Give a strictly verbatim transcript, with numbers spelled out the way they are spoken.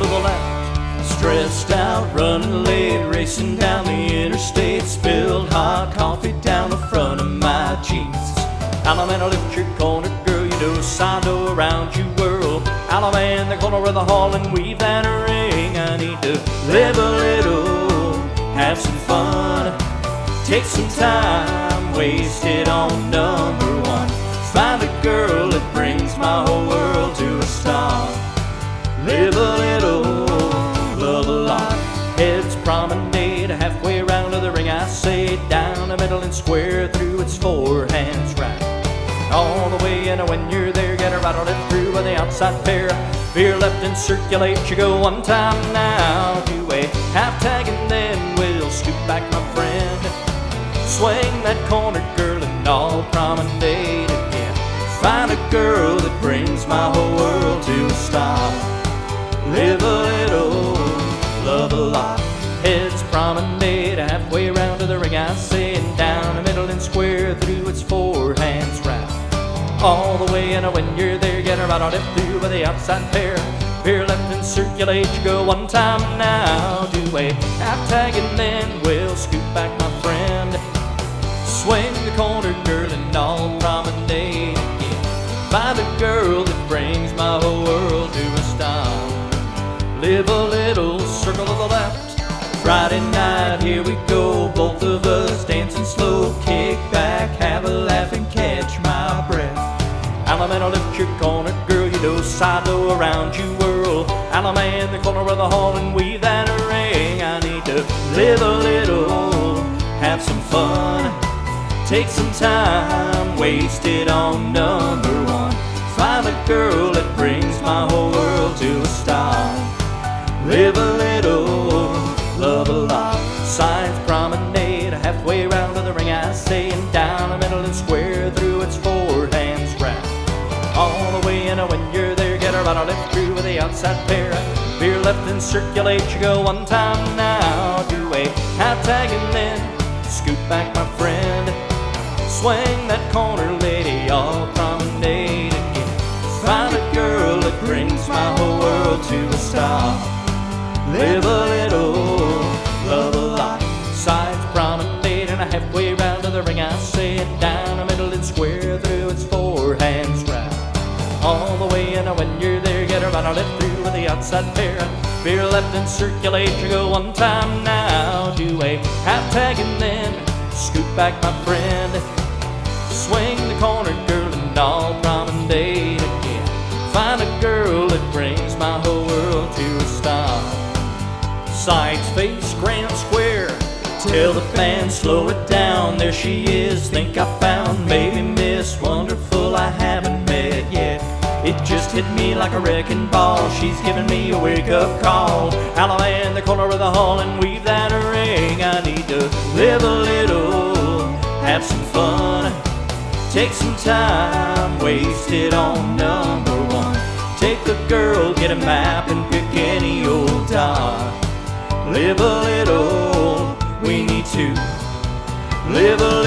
to the left. Stressed out, running late, racing down the interstate. Spilled hot coffee down the front of my jeans. Allemande, lift your corner, girl, you know side door around you whirl. Allemande, the corner of the hall and weave that ring. I need to live a little, have some fun, take some time, waste it on number one. Find a girl that brings my whole world to a stop. Live a little, love a lot. Heads promenade, halfway around to the ring I say. Down the middle and square through its four hands right. All the way in, when you're there, get her right on it through by the outside pair. Veer left and circulate, you go one time now. Do a half tag and then we'll scoop back, my friend. Swing that corner, girl, and all promenade again. Find a girl that brings my whole world to a stop. Live a little, love a lot. Heads promenade, halfway around to the ring I say. And down the middle and square through its four hands right. All the way in, when you're there, get her right on it through by the outside pair. Veer left and circulate, you go one time now. Do a half tag and then we'll scoop back, my friend. Swing the corner, girl, and all promenade again. Find a girl that brings my whole world to a stop. Live a little, circle to the left. Friday night, here we go, both of us dancing slow. Kick back, have a laugh and catch my breath. Allemande, lift your corner, girl, you know side door around you whirl. Allemande, the corner of the hall and weave that ring. I need to live a little, have some fun, take some time, waste it on number one. Find a girl that brings my whole world to a stop. Live a little, love a lot. Science promenade, halfway around to the ring I say. And down the middle and square through its four hands right. All the way in, when you're there, get her right on left through with the outside pair. Veer left and circulate, you go one time now. Do a half tag and then scoop back, my friend. Swing that corner, lady, all promenade again. Find a girl that brings my whole world to a stop. Live a little, love a lot. Sides promenade and a halfway round to the ring I say. And down the middle and square through its four hands right. All the way in, when you're there, get her right on left through with the outside pair. Veer left and circulate, you go one time now. Do a half tag and then scoop back, my friend. Swing the corner, girl, and all promenade again. Find a girl that brings my whole world to a stop. Sides face grand square, tell the band slow it down. There she is, think I found maybe Miss Wonderful I haven't met yet. It just hit me like a wrecking ball, she's giving me a wake-up call. Allemande, the corner of the hall and weave that ring. I need to live a little, have some fun, take some time, waste it on number one. Take the girl, get a map and pick any old dot. Live a little, we need to live a